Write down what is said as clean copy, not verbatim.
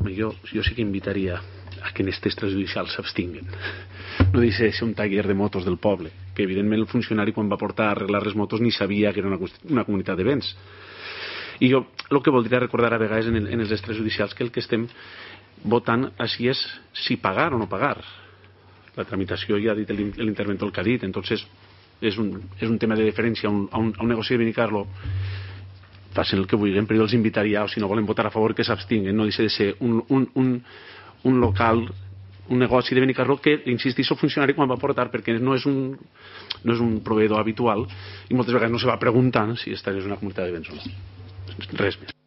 jo sí que invitaria a que en aquests extrajudicials s'abstinguen. No deixa de ser un taller de motos del poble, que evidentment el funcionari quan va portar a arreglar les motos ni sabia que era una comunitat de béns. I jo el que voldria recordar a vegades en els extrajudicials que el que estem votant així és si pagar o no pagar. La tramitació ja ha dit l'interventor el que ha dit, entonces és un tema de deferència a un negoci de Benicarló. Facin el que vulguin, però jo els invitaria, o si no volen votar a favor, que s'abstinguen. No deixa de ser un local, un negoci de Benicarló que, insistís, el funcionari quan va portar, perquè no és un proveïdor habitual i moltes vegades no se va preguntant si esta és una comunitat de béns o no. Res més.